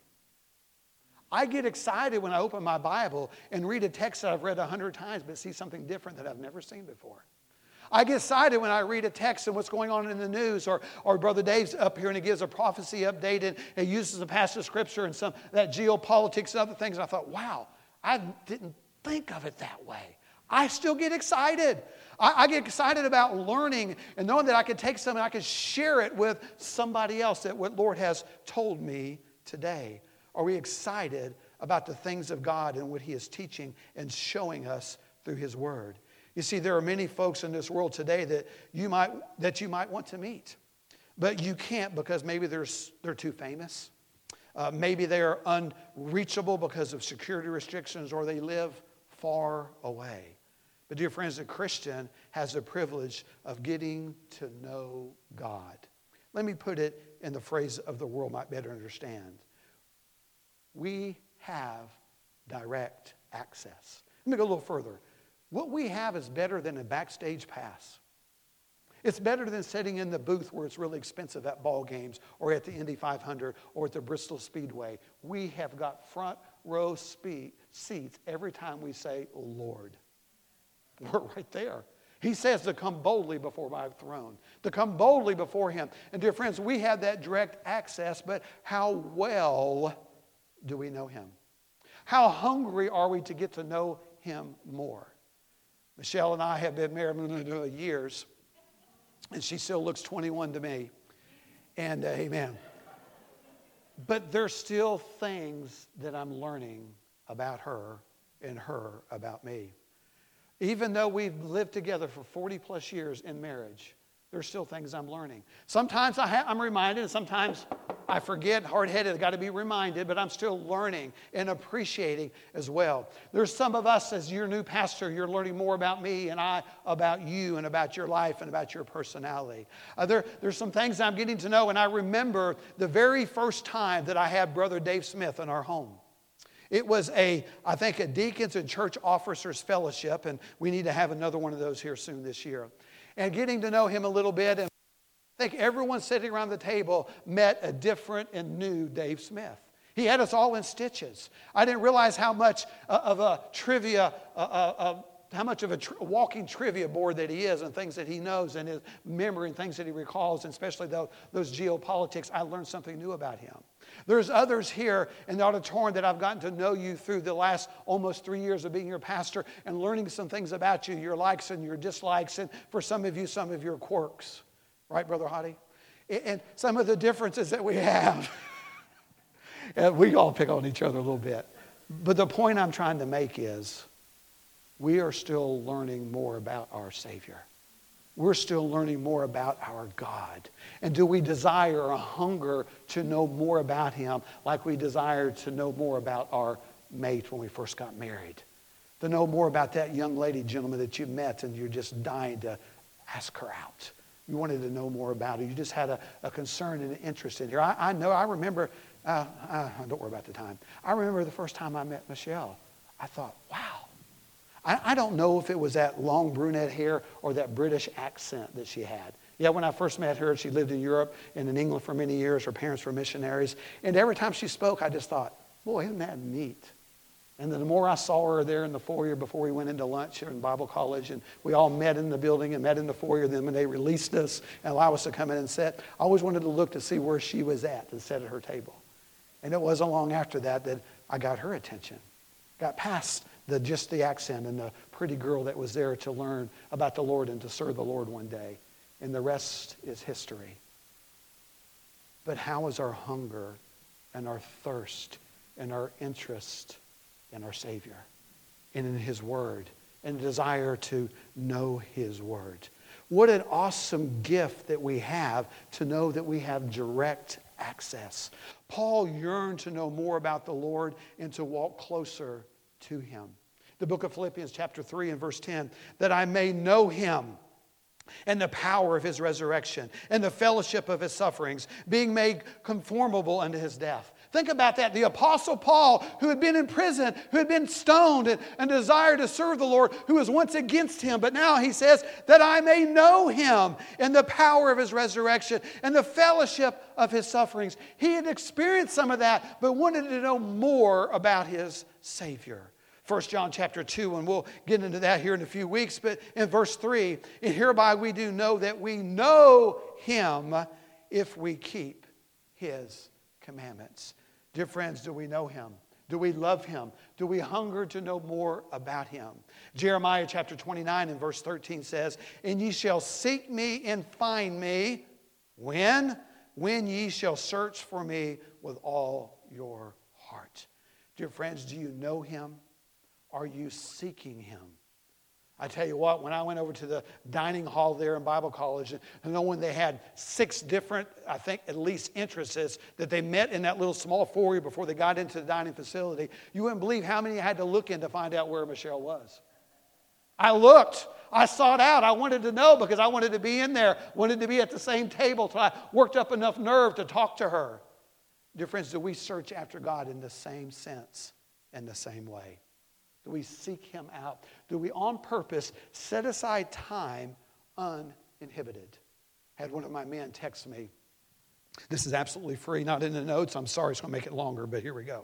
I get excited when I open my Bible and read a text that I've read 100 times but see something different that I've never seen before. I get excited when I read a text and what's going on in the news, or Brother Dave's up here and he gives a prophecy update and he uses a passage of Scripture and some that geopolitics and other things. And I thought, wow, I didn't think of it that way. I still get excited. I get excited about learning and knowing that I can take something and I can share it with somebody else, that what Lord has told me today. Are we excited about the things of God and what He is teaching and showing us through His Word? You see, there are many folks in this world today that you might want to meet, but you can't because maybe they're too famous. Maybe they are unreachable because of security restrictions, or they live far away. But dear friends, a Christian has the privilege of getting to know God. Let me put it in the phrase of the world might better understand. We have direct access. Let me go a little further. What we have is better than a backstage pass. It's better than sitting in the booth where it's really expensive at ball games or at the Indy 500 or at the Bristol Speedway. We have got front row seats every time we say, Lord. We're right there. He says to come boldly before my throne, to come boldly before Him. And dear friends, we have that direct access, but how well do we know Him? How hungry are we to get to know Him more? Michelle and I have been married years, and she still looks 21 to me. And amen. But there's still things that I'm learning about her and her about me. Even though we've lived together for 40 plus years in marriage, there's still things I'm learning. Sometimes I'm reminded, and sometimes I forget, hard-headed, I've got to be reminded, but I'm still learning and appreciating as well. There's some of us, as your new pastor, you're learning more about me and I about you and about your life and about your personality. There's some things I'm getting to know, and I remember the very first time that I had Brother Dave Smith in our home. It was I think a deacons and church officers fellowship, and we need to have another one of those here soon this year. And getting to know him a little bit, and I think everyone sitting around the table met a different and new Dave Smith. He had us all in stitches. I didn't realize how much of a walking trivia board that he is, and things that he knows, and his memory, and things that he recalls, and especially those geopolitics. I learned something new about him. There's others here in the auditorium that I've gotten to know you through the last almost 3 years of being your pastor and learning some things about you, your likes and your dislikes, and for some of you, some of your quirks. Right, Brother Hottie? And some of the differences that we have. And we all pick on each other a little bit. But the point I'm trying to make is we are still learning more about our Savior. We're still learning more about our God. And do we desire a hunger to know more about Him like we desired to know more about our mate when we first got married? To know more about that young lady, gentleman, that you met and you're just dying to ask her out. You wanted to know more about her. You just had a concern and an interest in her. I remember, don't worry about the time. I remember the first time I met Michelle. I thought, wow. I don't know if it was that long brunette hair or that British accent that she had. Yeah, when I first met her, she lived in Europe and in England for many years. Her parents were missionaries. And every time she spoke, I just thought, boy, isn't that neat? And then the more I saw her there in the foyer before we went into lunch here in Bible college, and we all met in the building and met in the foyer, then when they released us and allowed us to come in and sit, I always wanted to look to see where she was at and sit at her table. And it wasn't long after that I got her attention. Got past just the accent and the pretty girl that was there to learn about the Lord and to serve the Lord one day. And the rest is history. But how is our hunger and our thirst and our interest in our Savior and in His Word and a desire to know His Word? What an awesome gift that we have to know that we have direct access. Paul yearned to know more about the Lord and to walk closer to Him. The book of Philippians chapter 3 and verse 10, that I may know Him and the power of His resurrection and the fellowship of His sufferings, being made conformable unto His death. Think about that. The Apostle Paul, who had been in prison, who had been stoned and desired to serve the Lord, who was once against Him. But now he says, that I may know Him and the power of His resurrection and the fellowship of His sufferings. He had experienced some of that, but wanted to know more about his Savior. 1 John chapter 2, and we'll get into that here in a few weeks. But in verse 3, and hereby we do know that we know Him if we keep His commandments. Dear friends, do we know Him? Do we love Him? Do we hunger to know more about Him? Jeremiah chapter 29 and verse 13 says, and ye shall seek me and find me. When? When ye shall search for me with all your heart. Dear friends, do you know him? Are you seeking him? I tell you what, when I went over to the dining hall there in Bible college, and when they had 6 different, I think at least interests that they met in that little small foyer before they got into the dining facility, you wouldn't believe how many I had to look in to find out where Michelle was. I looked. I sought out. I wanted to know because I wanted to be in there, wanted to be at the same table till I worked up enough nerve to talk to her. Dear friends, do we search after God in the same sense, in the same way? Do we seek him out? Do we on purpose set aside time uninhibited? I had one of my men text me. This is absolutely free, not in the notes. I'm sorry, it's going to make it longer, but here we go.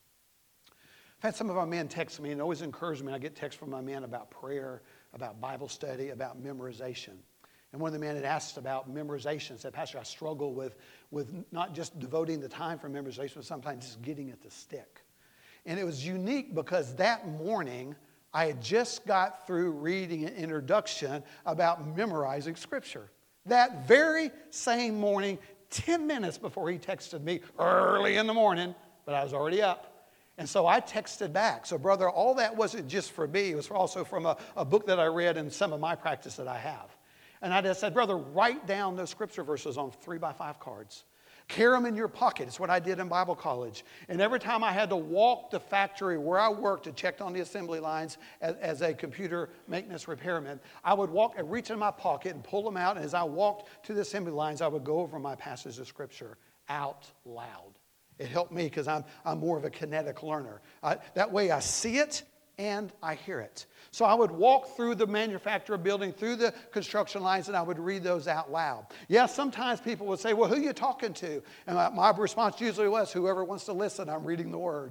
I've had some of our men text me and always encourage me. I get texts from my men about prayer, about Bible study, about memorization. And one of the men had asked about memorization. Said, Pastor, I struggle with not just devoting the time for memorization, but sometimes just getting it to stick. And it was unique because that morning, I had just got through reading an introduction about memorizing Scripture. That very same morning, 10 minutes before he texted me, early in the morning, but I was already up. And so I texted back. So, brother, all that wasn't just for me. It was also from a book that I read and some of my practice that I have. And I just said, brother, write down those Scripture verses on 3x5 cards. Carry them in your pocket. It's what I did in Bible college. And every time I had to walk the factory where I worked and checked on the assembly lines as a computer maintenance repairman, I would walk and reach in my pocket and pull them out. And as I walked to the assembly lines, I would go over my passage of Scripture out loud. It helped me because I'm more of a kinetic learner. That way I see it and I hear it. So I would walk through the manufacturer building, through the construction lines, and I would read those out loud. Yes, sometimes people would say, well, who are you talking to? And my response usually was, whoever wants to listen, I'm reading the Word.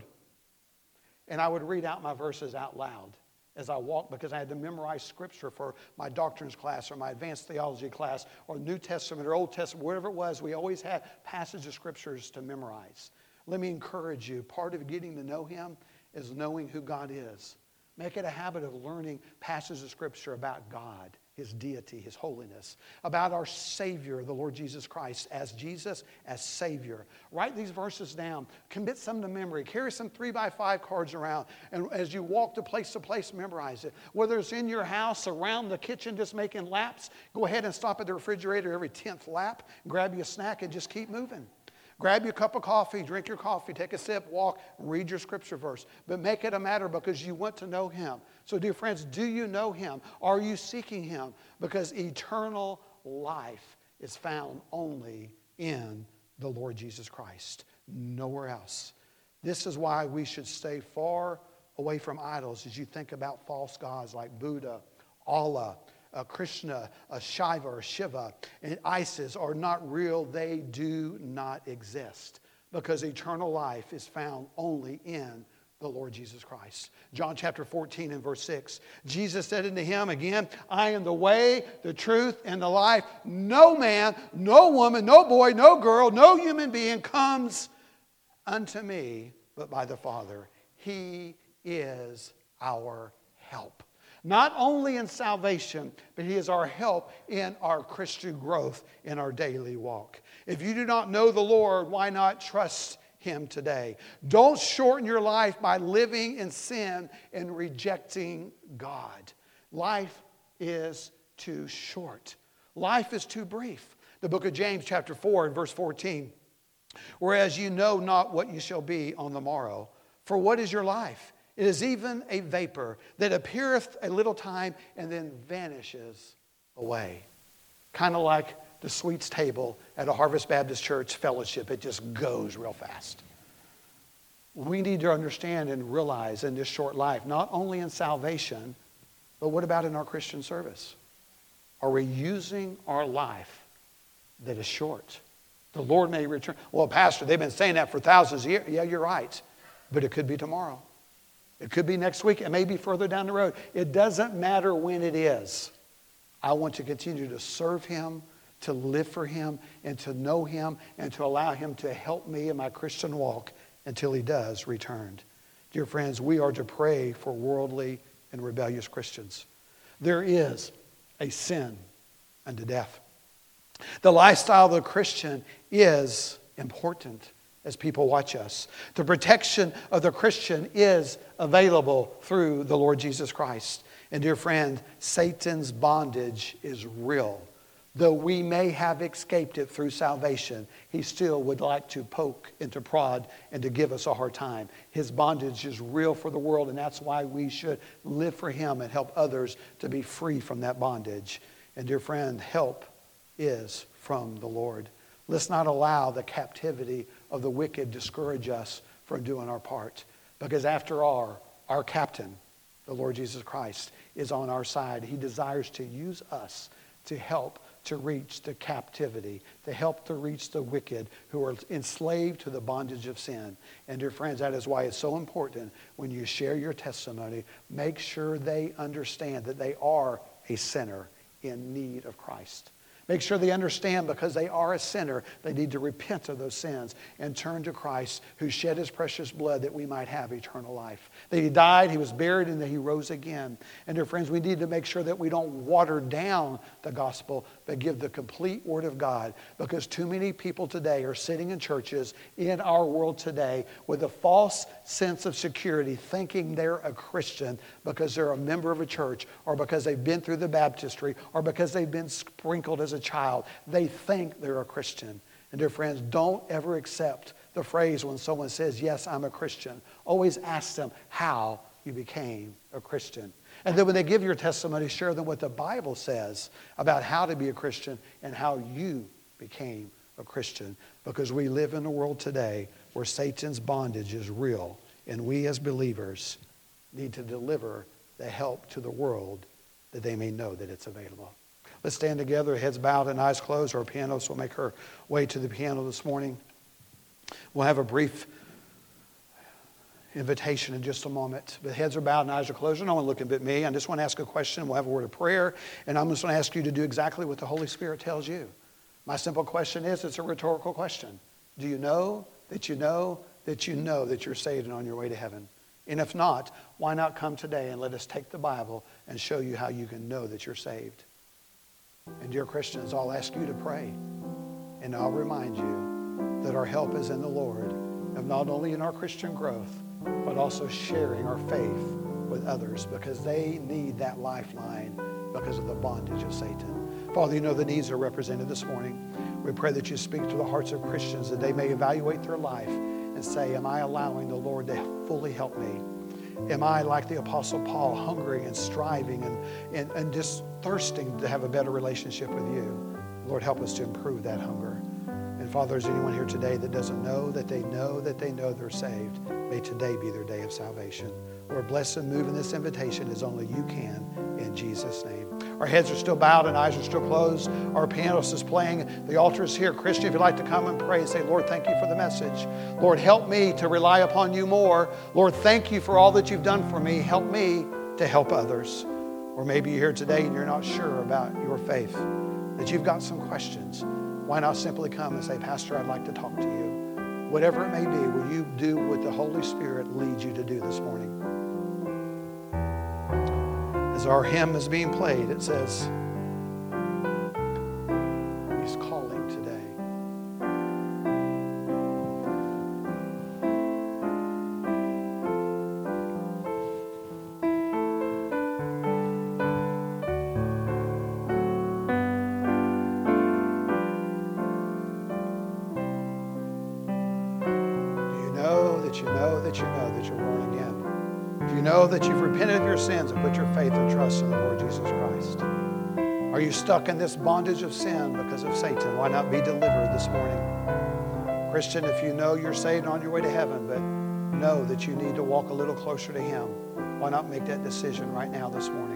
And I would read out my verses out loud as I walked because I had to memorize Scripture for my doctrines class or my advanced theology class or New Testament or Old Testament, whatever it was. We always had passages of Scriptures to memorize. Let me encourage you, part of getting to know Him is knowing who God is. Make it a habit of learning passages of Scripture about God, His deity, His holiness, about our Savior, the Lord Jesus Christ, as Jesus, as Savior. Write these verses down. Commit some to memory. Carry some 3x5 cards around. And as you walk to place, memorize it. Whether it's in your house, around the kitchen, just making laps, go ahead and stop at the refrigerator every 10th lap, grab you a snack, and just keep moving. Grab your cup of coffee, drink your coffee, take a sip, walk, read your Scripture verse. But make it a matter because you want to know Him. So, dear friends, do you know Him? Are you seeking Him? Because eternal life is found only in the Lord Jesus Christ. Nowhere else. This is why we should stay far away from idols as you think about false gods like Buddha, Allah, Krishna, Shiva or Shiva, and Isis are not real. They do not exist because eternal life is found only in the Lord Jesus Christ. John chapter 14 and verse 6. Jesus said unto him again, I am the way, the truth, and the life. No man, no woman, no boy, no girl, no human being comes unto me but by the Father. He is our help. Not only in salvation, but He is our help in our Christian growth in our daily walk. If you do not know the Lord, why not trust Him today? Don't shorten your life by living in sin and rejecting God. Life is too short. Life is too brief. The book of James chapter 4 and verse 14. Whereas you know not what you shall be on the morrow. For what is your life? It is even a vapor that appeareth a little time and then vanishes away. Kind of like the sweets table at a Harvest Baptist Church fellowship. It just goes real fast. We need to understand and realize in this short life, not only in salvation, but what about in our Christian service? Are we using our life that is short? The Lord may return. Well, Pastor, they've been saying that for thousands of years. Yeah, you're right. But it could be tomorrow. It could be next week. It may be further down the road. It doesn't matter when it is. I want to continue to serve Him, to live for Him, and to know Him, and to allow Him to help me in my Christian walk until He does return. Dear friends, we are to pray for worldly and rebellious Christians. There is a sin unto death. The lifestyle of the Christian is important as people watch us. The protection of the Christian is available through the Lord Jesus Christ. And dear friend, Satan's bondage is real. Though we may have escaped it through salvation, he still would like to poke and to prod and to give us a hard time. His bondage is real for the world, and that's why we should live for him and help others to be free from that bondage. And dear friend, help is from the Lord. Let's not allow the captivity of the wicked discourage us from doing our part. Because after all, our captain, the Lord Jesus Christ, is on our side. He desires to use us to help to reach the captivity, to help to reach the wicked who are enslaved to the bondage of sin. And dear friends, that is why it's so important when you share your testimony, make sure they understand that they are a sinner in need of Christ. Make sure they understand because they are a sinner, they need to repent of those sins and turn to Christ who shed his precious blood that we might have eternal life. That he died, he was buried, and that he rose again. And dear friends, we need to make sure that we don't water down the gospel, but give the complete word of God. Because too many people today are sitting in churches in our world today with a false sense of security, thinking they're a Christian because they're a member of a church, or because they've been through the baptistry, or because they've been sprinkled as a child. They think they're a Christian. And dear friends, don't ever accept the phrase when someone says, yes, I'm a Christian. Always ask them how you became a Christian. And then when they give your testimony, share them what the Bible says about how to be a Christian and how you became a Christian. Because we live in a world today where Satan's bondage is real. And we as believers need to deliver the help to the world that they may know that it's available. Let's stand together, heads bowed and eyes closed. Our pianist will make her way to the piano this morning. We'll have a brief invitation in just a moment. But heads are bowed and eyes are closed. No one looking at me. I just want to ask a question. We'll have a word of prayer. And I'm just going to ask you to do exactly what the Holy Spirit tells you. My simple question is, it's a rhetorical question. Do you know that you know that you know that you're saved and on your way to heaven? And if not, why not come today and let us take the Bible and show you how you can know that you're saved? And dear Christians, I'll ask you to pray. And I'll remind you that our help is in the Lord, of not only in our Christian growth, but also sharing our faith with others because they need that lifeline because of the bondage of Satan. Father, you know the needs are represented this morning. We pray that you speak to the hearts of Christians, that they may evaluate their life and say, am I allowing the Lord to fully help me? Am I, like the Apostle Paul, hungry and striving and just thirsting to have a better relationship with you? Lord, help us to improve that hunger. And Father, is anyone here today that doesn't know that they know that they know they're saved? May today be their day of salvation. Lord, bless and move in this invitation as only you can, in Jesus' name. Our heads are still bowed and eyes are still closed. Our pianist is playing. The altar is here. Christian, if you'd like to come and pray and say, Lord, thank you for the message. Lord, help me to rely upon you more. Lord, thank you for all that you've done for me. Help me to help others. Or maybe you're here today and you're not sure about your faith, that you've got some questions. Why not simply come and say, Pastor, I'd like to talk to you. Whatever it may be, will you do what the Holy Spirit leads you to do this morning? As our hymn is being played, it says, He's calling today. That you're born again? Do you know that you've repented of your sins and put your faith and trust in the Lord Jesus Christ? Are you stuck in this bondage of sin because of Satan? Why not be delivered this morning? Christian, if you know you're saved and on your way to heaven, but know that you need to walk a little closer to Him, why not make that decision right now this morning?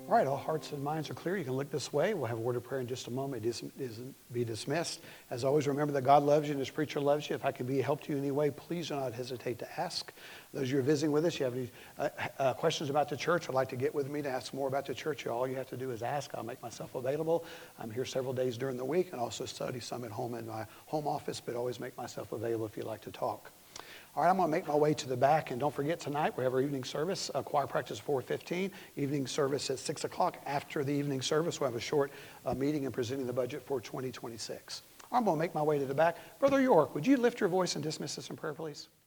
All right, all hearts and minds are clear. You can look this way. We'll have a word of prayer in just a moment. Be dismissed. As always, remember that God loves you and His preacher loves you. If I can be a help to you in any way, please do not hesitate to ask. Those of you who are visiting with us, you have any questions about the church, would like to get with me to ask more about the church, all you have to do is ask. I'll make myself available. I'm here several days during the week and also study some at home in my home office, but always make myself available if you'd like to talk. All right, I'm going to make my way to the back, and don't forget tonight we have our evening service, choir practice 4:15, evening service at 6 o'clock. After the evening service, we'll have a short meeting and presenting the budget for 2026. I'm going to make my way to the back. Brother York, would you lift your voice and dismiss us in prayer, please?